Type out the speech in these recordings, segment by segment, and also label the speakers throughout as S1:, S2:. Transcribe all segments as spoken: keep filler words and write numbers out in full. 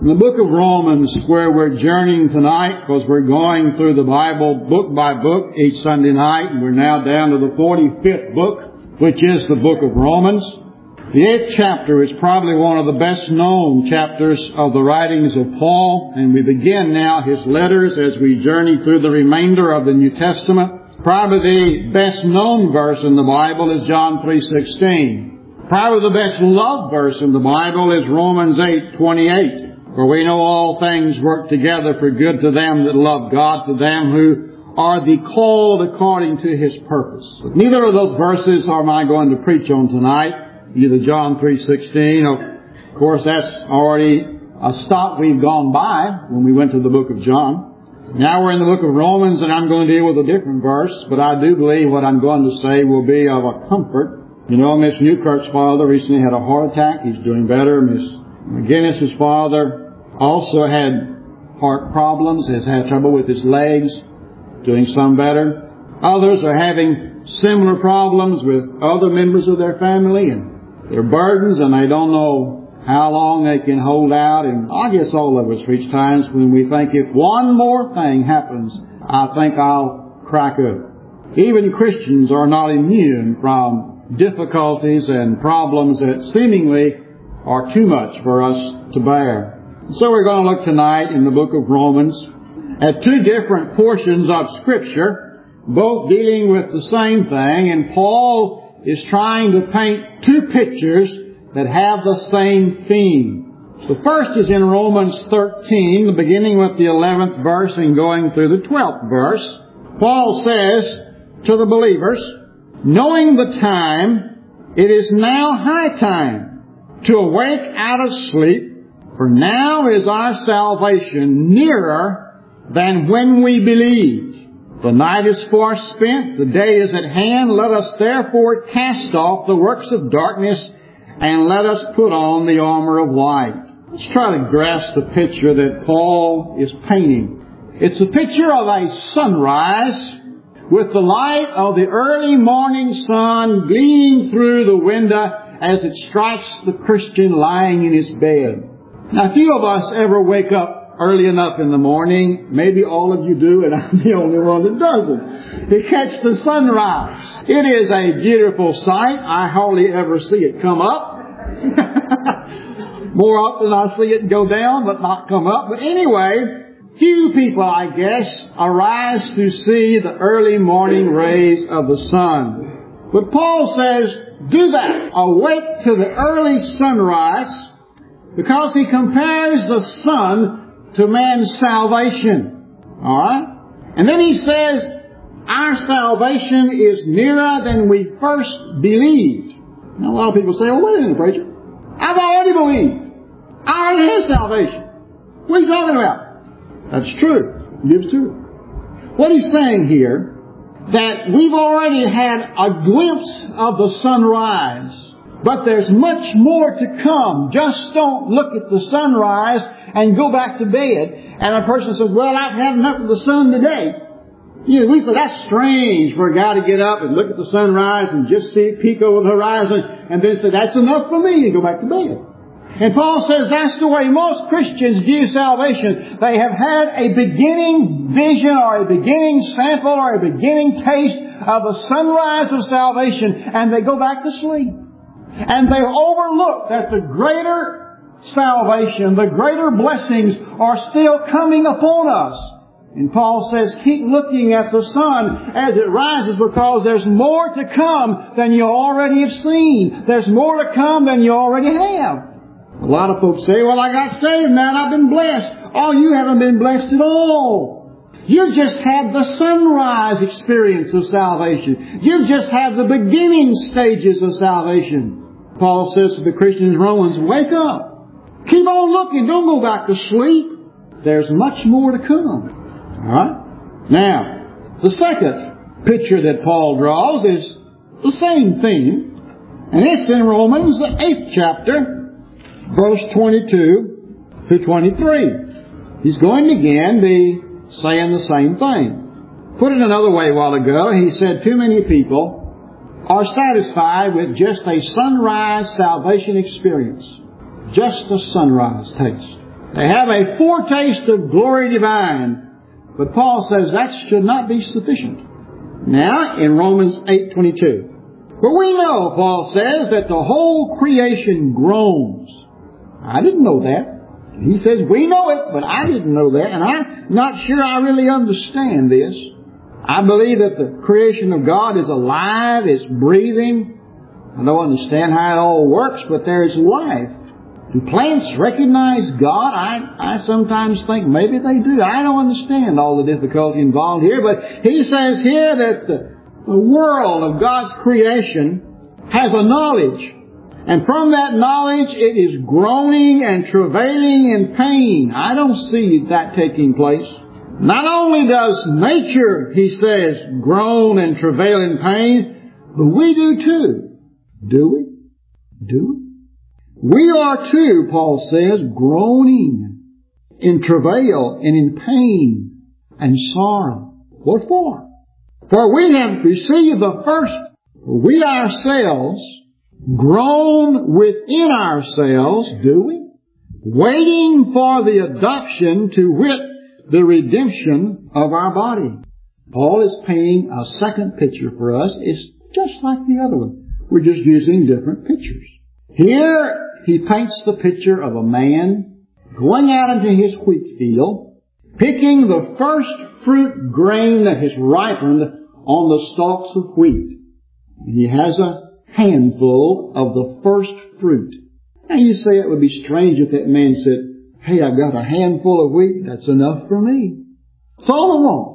S1: In the book of Romans, where we're journeying tonight, because we're going through the Bible book by book each Sunday night, and we're now down to the forty-fifth book, which is the book of Romans. The eighth chapter is probably one of the best known chapters of the writings of Paul, and we begin now his letters as we journey through the remainder of the New Testament. Probably the best known verse in the Bible is John three sixteen. Probably the best loved verse in the Bible is Romans eight twenty-eight. For we know all things work together for good to them that love God, to them who are the called according to His purpose. But neither of those verses am I going to preach on tonight. Either John three sixteen, of course that's already a stop we've gone by when we went to the book of John. Now we're in the book of Romans, and I'm going to deal with a different verse, but I do believe what I'm going to say will be of a comfort. You know, Miss Newkirk's father recently had a heart attack. He's doing better. Miss McGinnis's father also had heart problems, has had trouble with his legs, doing some better. Others are having similar problems with other members of their family and their burdens, and they don't know how long they can hold out. And I guess all of us reach times when we think, if one more thing happens, I think I'll crack up. Even Christians are not immune from difficulties and problems that seemingly are too much for us to bear. So we're going to look tonight in the book of Romans at two different portions of Scripture, both dealing with the same thing, and Paul is trying to paint two pictures that have the same theme. The first is in Romans thirteen, beginning with the eleventh verse and going through the twelfth verse. Paul says to the believers, knowing the time, it is now high time to awake out of sleep, for now is our salvation nearer than when we believed. The night is far spent, the day is at hand. Let us therefore cast off the works of darkness, and let us put on the armor of light. Let's try to grasp the picture that Paul is painting. It's a picture of a sunrise with the light of the early morning sun gleaming through the window as it strikes the Christian lying in his bed. Now, few of us ever wake up early enough in the morning. Maybe all of you do, and I'm the only one that doesn't, to catch the sunrise. It is a beautiful sight. I hardly ever see it come up. More often I see it go down, but not come up. But anyway, few people, I guess, arise to see the early morning rays of the sun. But Paul says, do that. Awake to the early sunrise, because he compares the sun to man's salvation. All right? And then he says, our salvation is nearer than we first believed. Now, a lot of people say, well, wait a minute, preacher. I've already believed. I already have salvation. What are you talking about? That's true. It's true. What he's saying here, that we've already had a glimpse of the sunrise, but there's much more to come. Just don't look at the sunrise and go back to bed. And a person says, well, I've had enough of the sun today. You know, we thought that's strange for a guy to get up and look at the sunrise and just see it peek over the horizon and then say, that's enough for me, and go back to bed. And Paul says that's the way most Christians view salvation. They have had a beginning vision or a beginning sample or a beginning taste of the sunrise of salvation, and they go back to sleep. And they overlook that the greater salvation, the greater blessings are still coming upon us. And Paul says, keep looking at the sun as it rises, because there's more to come than you already have seen. There's more to come than you already have. A lot of folks say, well, I got saved, man. I've been blessed. Oh, you haven't been blessed at all. You just had the sunrise experience of salvation. You just had the beginning stages of salvation. Paul says to the Christians in Romans, wake up. Keep on looking. Don't go back to sleep. There's much more to come. All right? Now, the second picture that Paul draws is the same theme. And it's in Romans, the eighth chapter, verse twenty-two to twenty-three. He's going to again be saying the same thing. Put it another way a while ago, he said too many people are satisfied with just a sunrise salvation experience. Just a sunrise taste. They have a foretaste of glory divine. But Paul says that should not be sufficient. Now, in Romans eight twenty-two. For we know, Paul says, that the whole creation groans. I didn't know that. He says, we know it, but I didn't know that. And I'm not sure I really understand this. I believe that the creation of God is alive, it's breathing. I don't understand how it all works, but there's life. Do plants recognize God? I, I sometimes think maybe they do. I don't understand all the difficulty involved here, but he says here that the, the world of God's creation has a knowledge. And from that knowledge it is groaning and travailing in pain. I don't see that taking place. Not only does nature, he says, groan and travail in pain, but we do too. Do we? Do we? We are too, Paul says, groaning in travail and in pain and sorrow. What for? For we have received the first, we ourselves groan within ourselves, do we? Waiting for the adoption, to wit, the redemption of our body. Paul is painting a second picture for us. It's just like the other one. We're just using different pictures. Here, he paints the picture of a man going out into his wheat field, picking the first fruit grain that has ripened on the stalks of wheat. And he has a handful of the first fruit. Now you say it would be strange if that man said, hey, I've got a handful of wheat. That's enough for me. That's all I want.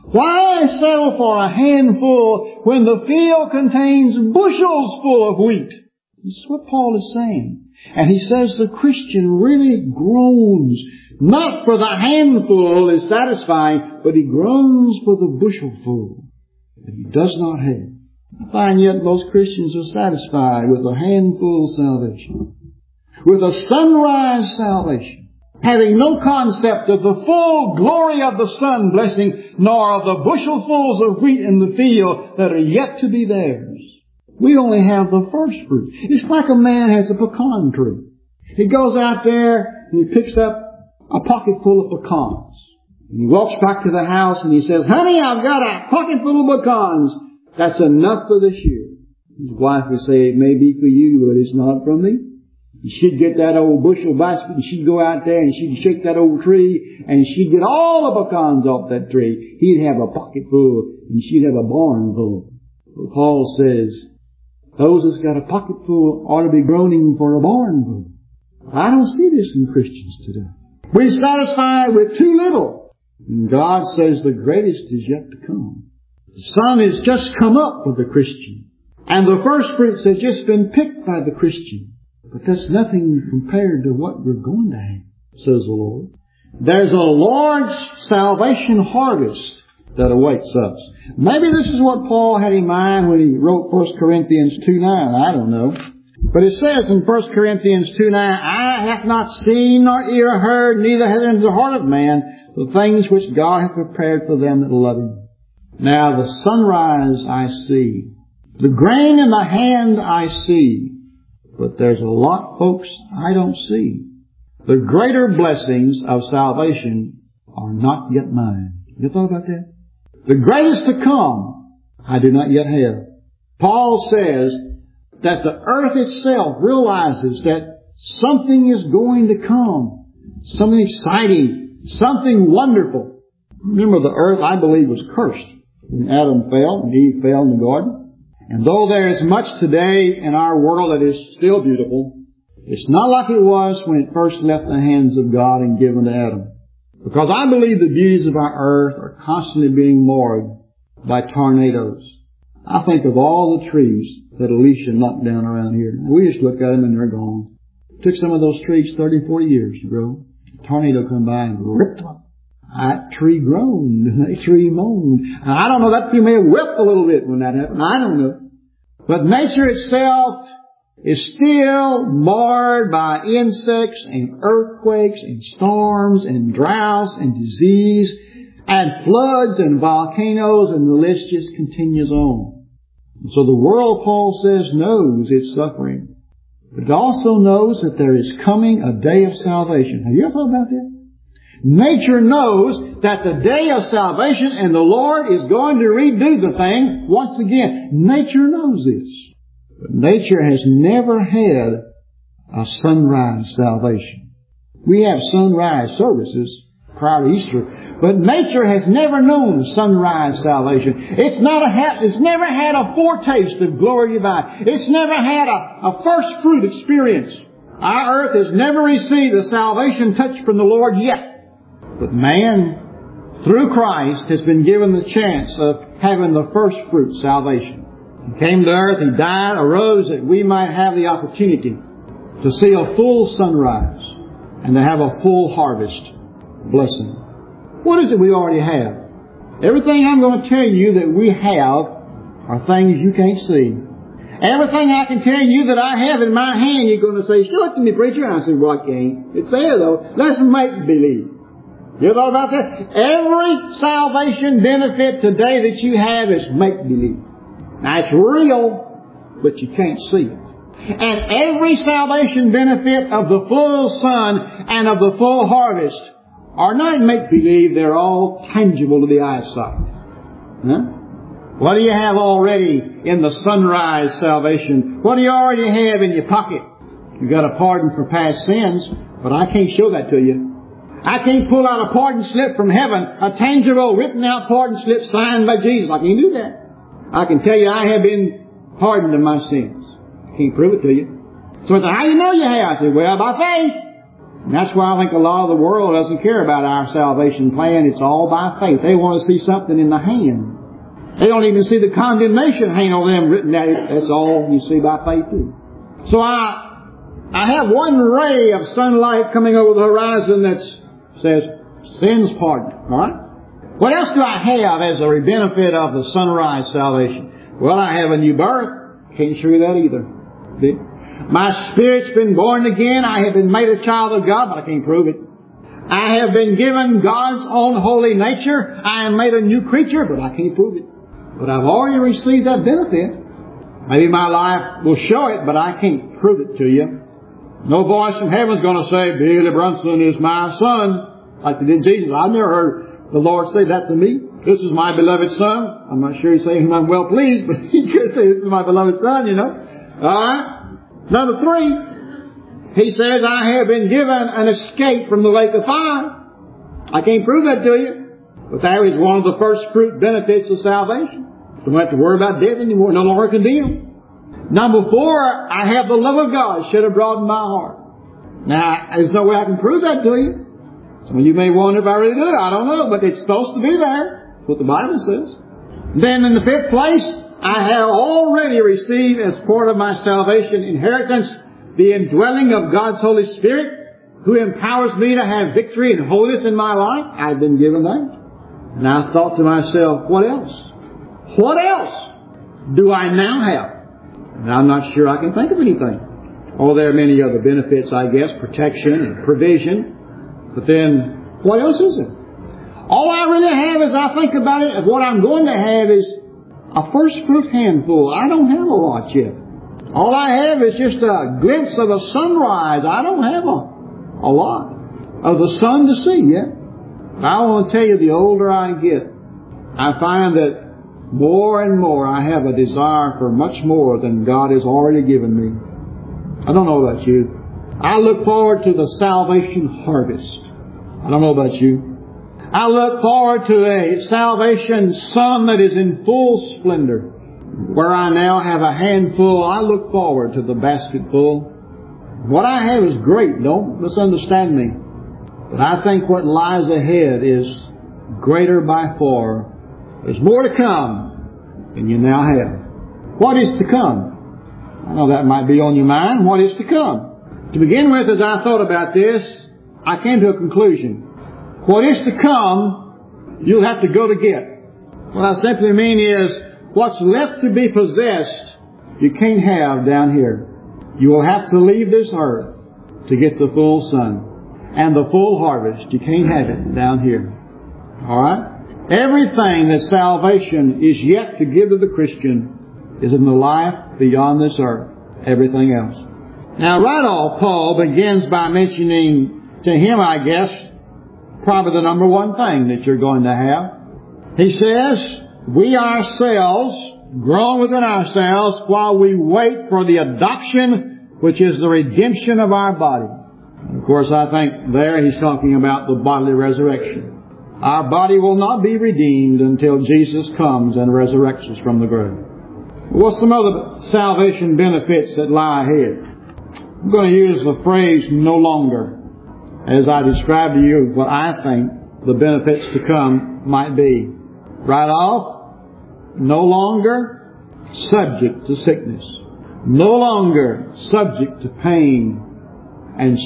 S1: Why settle for a handful when the field contains bushels full of wheat? This is what Paul is saying. And he says the Christian really groans, not for the handful is satisfying, but he groans for the bushelful that he does not have. I find yet most Christians are satisfied with a handful of salvation, with a sunrise salvation, having no concept of the full glory of the sun blessing, nor of the bushelfuls of wheat in the field that are yet to be theirs. We only have the first fruit. It's like a man has a pecan tree. He goes out there and he picks up a pocket full of pecans. And he walks back to the house and he says, honey, I've got a pocket full of pecans. That's enough for this year. His wife would say, it may be for you, but it's not from me. And she'd get that old bushel basket and she'd go out there and she'd shake that old tree and she'd get all the pecans off that tree. He'd have a pocket full and she'd have a barn full. But Paul says, those that's got a pocket full ought to be groaning for a barn full. I don't see this in Christians today. We're satisfied with too little. And God says the greatest is yet to come. The sun has just come up with the Christian. And the first fruits have just been picked by the Christian. But that's nothing compared to what we're going to have, says the Lord. There's a large salvation harvest that awaits us. Maybe this is what Paul had in mind when he wrote First Corinthians two nine. I don't know. But it says in First Corinthians two nine, eye hath not seen nor ear heard, neither hath entered the heart of man the things which God hath prepared for them that love Him. Now the sunrise I see. The grain in the hand I see. But there's a lot, folks, I don't see. The greater blessings of salvation are not yet mine. You thought about that? The greatest to come, I do not yet have. Paul says that the earth itself realizes that something is going to come. Something exciting. Something wonderful. Remember, the earth, I believe, was cursed when Adam fell and Eve fell in the garden. And though there is much today in our world that is still beautiful, it's not like it was when it first left the hands of God and given to Adam. Because I believe the beauties of our earth are constantly being marred by tornadoes. I think of all the trees that Alicia knocked down around here. We just look at them and they're gone. It took some of those trees thirty, forty years to grow. A tornado come by and ripped them up. That tree groaned and that tree moaned. And I don't know, that tree may have wept a little bit when that happened. I don't know. But nature itself is still marred by insects and earthquakes and storms and droughts and disease and floods and volcanoes, and the list just continues on. So the world, Paul says, knows its suffering. But it also knows that there is coming a day of salvation. Have you ever thought about that? Nature knows that the day of salvation and the Lord is going to redo the thing once again. Nature knows this. But nature has never had a sunrise salvation. We have sunrise services prior to Easter, but nature has never known sunrise salvation. It's not a, it's never had a foretaste of glory divine. It's never had a, a first fruit experience. Our earth has never received a salvation touch from the Lord yet. But man, through Christ, has been given the chance of having the first fruit salvation. He came to earth, He died, arose, that we might have the opportunity to see a full sunrise and to have a full harvest blessing. What is it we already have? Everything I'm going to tell you that we have are things you can't see. Everything I can tell you that I have in my hand, you're going to say, show it to me, preacher. And I say, well, I can't. It's there, though. Let's make believe. You ever thought about that? Every salvation benefit today that you have is make-believe. Now, it's real, but you can't see it. And every salvation benefit of the full sun and of the full harvest are not make-believe. They're all tangible to the eyesight. Huh? What do you have already in the sunrise salvation? What do you already have in your pocket? You've got a pardon for past sins, but I can't show that to you. I can't pull out a pardon slip from heaven, a tangible, written out pardon slip signed by Jesus. I can't do that. I can tell you I have been pardoned of my sins. I can't prove it to you. So it's, how do you know you have? I say, well, by faith. And that's why I think a lot of the world doesn't care about our salvation plan. It's all by faith. They want to see something in the hand. They don't even see the condemnation hang on them written at it. That's all you see by faith too. So I, I have one ray of sunlight coming over the horizon that's says, sins pardoned. All right? What else do I have as a benefit of the sunrise salvation? Well, I have a new birth. Can't show you that either. My spirit's been born again. I have been made a child of God, but I can't prove it. I have been given God's own holy nature. I am made a new creature, but I can't prove it. But I've already received that benefit. Maybe my life will show it, but I can't prove it to you. No voice from heaven's going to say, Billy Brunson is my son, like they did Jesus. I've never heard the Lord say that to me. This is my beloved son. I'm not sure He's saying I'm well pleased, but He could say this is my beloved son, you know. All right. Number three, He says, I have been given an escape from the lake of fire. I can't prove that to you. But that is one of the first fruit benefits of salvation. Don't have to worry about death anymore. No longer condemned. Number four, I have the love of God shed abroad in my heart. Now, there's no way I can prove that to you. Some of you may wonder if I really do it. I don't know, but it's supposed to be there. That's what the Bible says. Then in the fifth place, I have already received as part of my salvation inheritance the indwelling of God's Holy Spirit, who empowers me to have victory and holiness in my life. I've been given that. And I thought to myself, what else? What else do I now have? And I'm not sure I can think of anything. Oh, there are many other benefits, I guess, protection and provision. But then, what else is it? All I really have as I think about it, of what I'm going to have is a first fruit handful. I don't have a lot yet. All I have is just a glimpse of a sunrise. I don't have a, a lot of the sun to see yet. I want to tell you, the older I get, I find that more and more I have a desire for much more than God has already given me. I don't know about you. I look forward to the salvation harvest. I don't know about you. I look forward to a salvation sun that is in full splendor. Where I now have a handful, I look forward to the basketful. What I have is great. Don't misunderstand me. But I think what lies ahead is greater by far. There's more to come than you now have. What is to come? I know that might be on your mind. What is to come? To begin with, as I thought about this, I came to a conclusion. What is to come, you'll have to go to get. What I simply mean is, what's left to be possessed, you can't have down here. You will have to leave this earth to get the full sun. And the full harvest, you can't have it down here. Alright? Everything that salvation is yet to give to the Christian is in the life beyond this earth. Everything else. Now, right off, Paul begins by mentioning to him, I guess, probably the number one thing that you're going to have. He says, we ourselves, groan within ourselves while we wait for the adoption, which is the redemption of our body. And of course, I think there he's talking about the bodily resurrection. Our body will not be redeemed until Jesus comes and resurrects us from the grave. What's some other salvation benefits that lie ahead? I'm going to use the phrase no longer as I describe to you what I think the benefits to come might be. Right off, no longer subject to sickness. No longer subject to pain and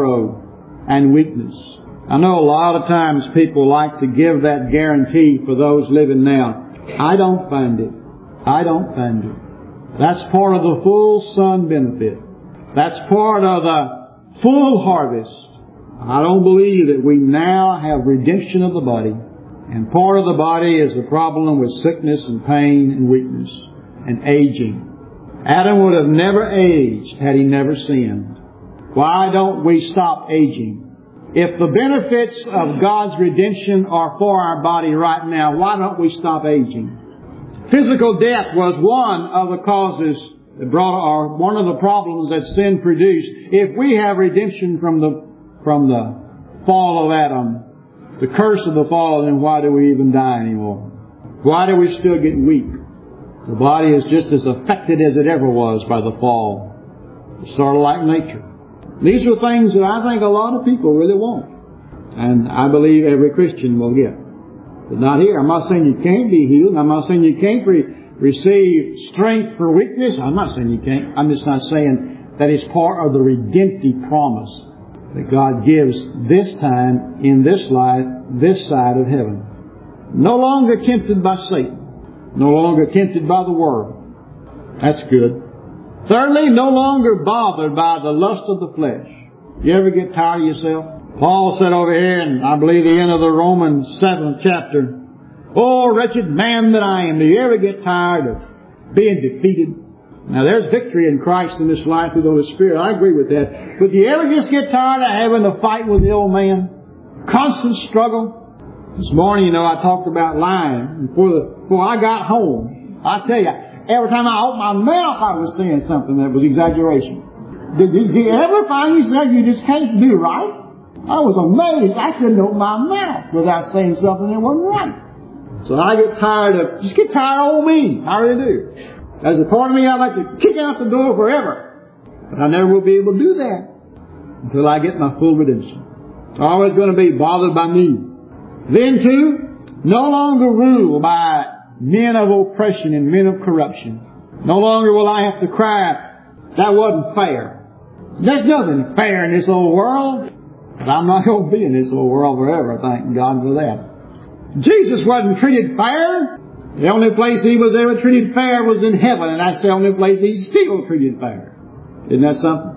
S1: sorrow and weakness. I know a lot of times people like to give that guarantee for those living now. I don't find it. I don't find it. That's part of the full sun benefit. That's part of the full harvest. I don't believe that we now have redemption of the body. And part of the body is the problem with sickness and pain and weakness and aging. Adam would have never aged had he never sinned. Why don't we stop aging? If the benefits of God's redemption are for our body right now, why don't we stop aging? Physical death was one of the causes that brought, or one of the problems that sin produced. If we have redemption from the from the fall of Adam, the curse of the fall, then why do we even die anymore? Why do we still get weak? The body is just as affected as it ever was by the fall. It's sort of like nature. These are things that I think a lot of people really want. And I believe every Christian will get. But not here. I'm not saying you can't be healed. I'm not saying you can't re- receive strength for weakness. I'm not saying you can't. I'm just not saying that it's part of the redemptive promise that God gives this time, in this life, this side of heaven. No longer tempted by Satan. No longer tempted by the world. That's good. Thirdly, no longer bothered by the lust of the flesh. You ever get tired of yourself? Paul said over here, and I believe the end of the Romans seventh chapter, "Oh, wretched man that I am." Do you ever get tired of being defeated? Now, there's victory in Christ in this life through the Holy Spirit. I agree with that. But do you ever just get tired of having to fight with the old man? Constant struggle. This morning, you know, I talked about lying. And before, the, before I got home, I tell you, every time I opened my mouth, I was saying something that was exaggeration. Did, did, did you ever find yourself you just can't do right? I was amazed. I couldn't open my mouth without saying something that wasn't right. So I get tired of, just get tired of old me. I really do. As a part of me, I'd like to kick out the door forever. But I never will be able to do that until I get my full redemption. It's always going to be bothered by me. Then too, no longer ruled by men of oppression and men of corruption. No longer will I have to cry, that wasn't fair. There's nothing fair in this old world. But I'm not going to be in this old world forever, thank God for that. Jesus wasn't treated fair. The only place He was ever treated fair was in heaven, and that's the only place He's still treated fair. Isn't that something?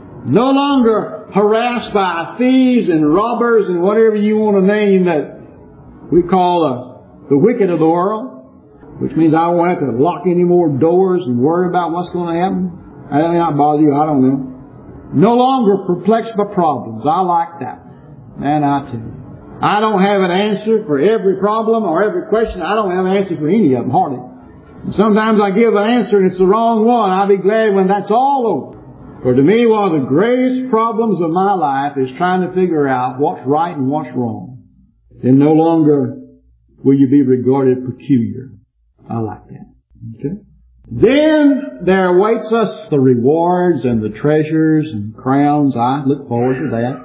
S1: No longer harassed by thieves and robbers and whatever you want to name that we call the, the wicked of the world, which means I won't have to lock any more doors and worry about what's going to happen. That may not bother you, I don't know. No longer perplexed by problems. I like that. Man, I tell you. I don't have an answer for every problem or every question. I don't have an answer for any of them, hardly. And sometimes I give an answer and it's the wrong one. I'll be glad when that's all over. For to me, one of the greatest problems of my life is trying to figure out what's right and what's wrong. Then no longer will you be regarded peculiar. I like that. Okay? Then there awaits us the rewards and the treasures and crowns. I look forward to that.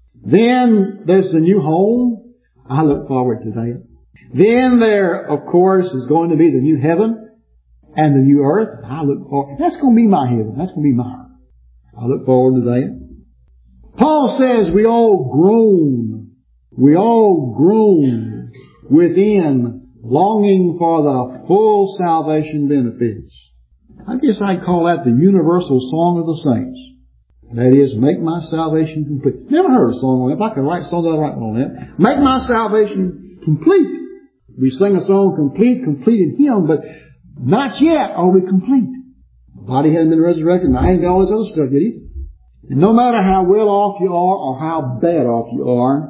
S1: Then there's the new home. I look forward to that. Then there, of course, is going to be the new heaven and the new earth. I look forward. That's going to be my heaven. That's going to be my earth. I look forward to that. Paul says we all groan. We all groan within, longing for the full salvation benefits. I guess I'd call that the universal song of the saints. That is, make my salvation complete. Never heard a song on that. If I could write a song, I'd write one on that. Make my salvation complete. We sing a song, complete, complete in Him, but not yet are we complete. The body hasn't been resurrected, and I ain't got all this other stuff yet either. And no matter how well off you are or how bad off you are,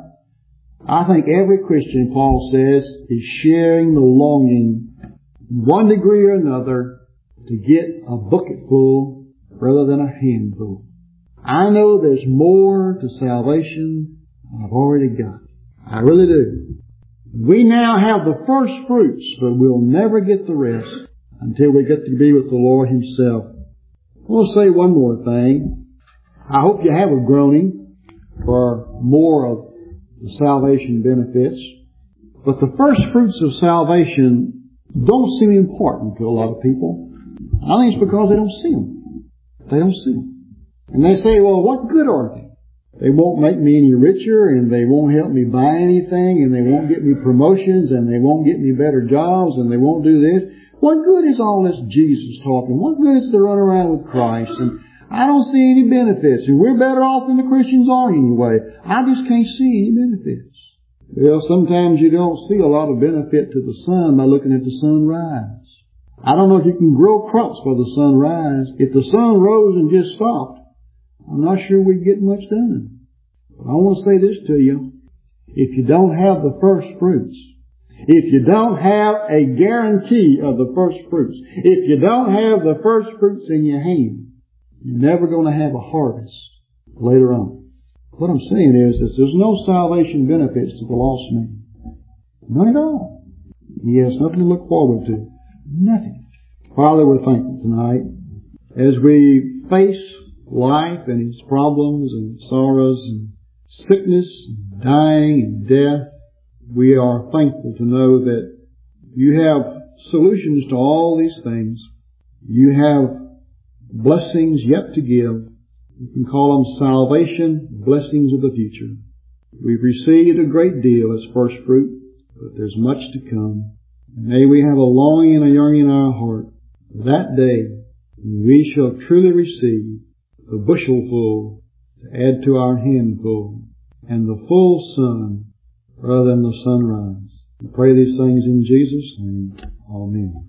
S1: I think every Christian, Paul says, is sharing the longing in one degree or another to get a bucket full rather than a handful. I know there's more to salvation than I've already got. I really do. We now have the first fruits, but we'll never get the rest until we get to be with the Lord Himself. I want to say one more thing. I hope you have a groaning for more of the salvation benefits. But the first fruits of salvation don't seem important to a lot of people. I think it's because they don't see them. They don't see them. And they say, well, what good are they? They won't make me any richer, and they won't help me buy anything, and they won't get me promotions, and they won't get me better jobs, and they won't do this. What good is all this Jesus talking? What good is to run around with Christ? And I don't see any benefits, and we're better off than the Christians are anyway. I just can't see any benefits. Well, sometimes you don't see a lot of benefit to the sun by looking at the sunrise. I don't know if you can grow crops for the sunrise. If the sun rose and just stopped, I'm not sure we'd get much done. But I want to say this to you. If you don't have the first fruits, if you don't have a guarantee of the first fruits, if you don't have the first fruits in your hand, you're never going to have a harvest later on. What I'm saying is that there's no salvation benefits to the lost man. None at all. He has nothing to look forward to. Nothing. Father, we're thankful tonight as we face life and its problems and sorrows and sickness and dying and death. We are thankful to know that you have solutions to all these things. You have blessings yet to give. You can call them salvation, blessings of the future. We've received a great deal as first fruit, but there's much to come. May we have a longing and a yearning in our heart that day when we shall truly receive the bushelful to add to our handful, and the full sun rather than the sunrise. We pray these things in Jesus' name. Amen.